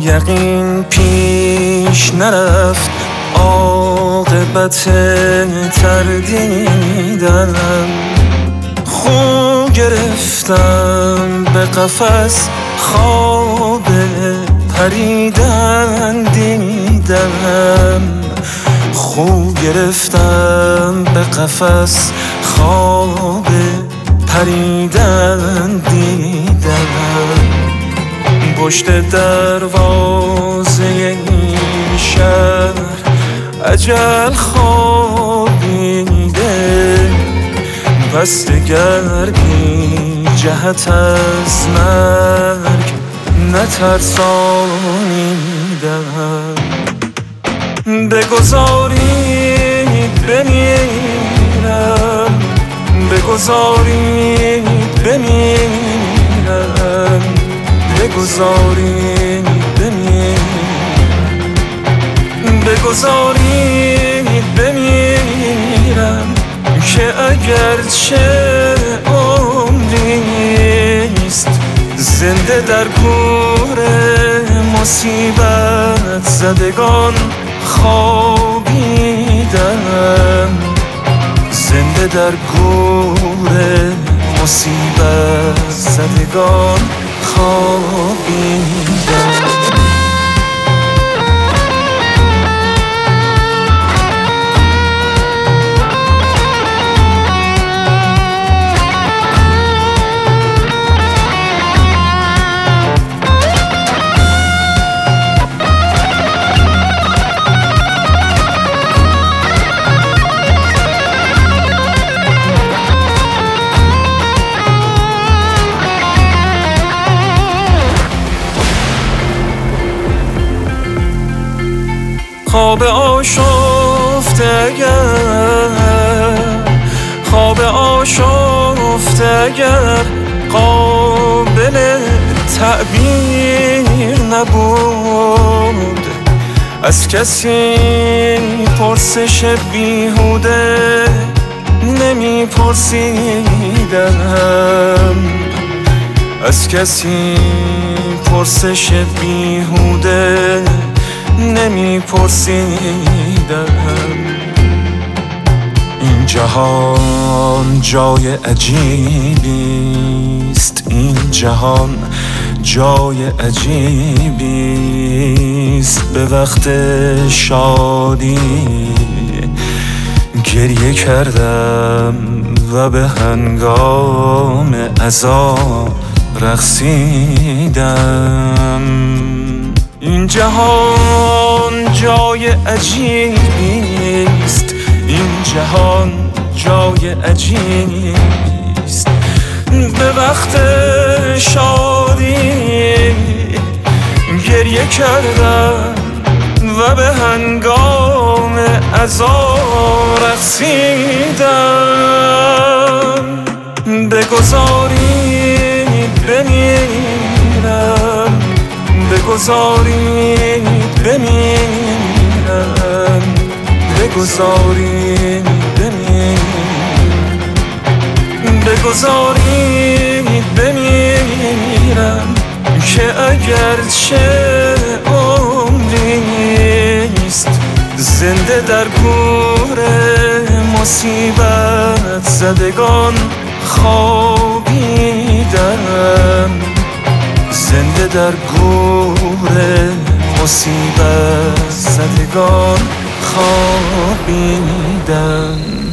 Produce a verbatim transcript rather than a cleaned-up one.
یقین پیش نرفت، عاقبت تردیدم. خو گرفتم به قفس، خواب پریدن دیدم. خو گرفتم به قفس، خواب پریدن دیدم. پشت دروازه این شهر اجل خوابیده، پس دگر بی جهت از مرگ نترسانیدم. بگذارید بمیرم، بگذارید بمیرم، بگذارید بمیرم، بگذارید بمیرم، که اگرچه عمریست زنده در گور مصیبت زدگان خوابیدم. زنده در گور مصیبت زدگان خوابیدم. خواب آشفته اگر، خواب آشفته اگر قابل تعبیر نبود، از کسی پرسش بیهوده نمی پرسیدم. از کسی پرسش بیهوده نمی پرسیدم. این جهان جای عجیبیست، این جهان جای عجیبیست. به وقت شادی گریه کردم و به هنگام عذاب رقصیدم. این جهان جای عجیبیست، این جهان جای عجیبیست. به وقت شادی گریه کردم و به هنگام عذاب رقصیدم. بگذارید بمیرم، بگذارید بمیرم، بگذارید بمیرم، بگذارید بمیرم، که اگرچه عمریست زنده در گور مصیبت زدگان خوابیدم. زنده در گور مصیبت زدگان خوابیدم.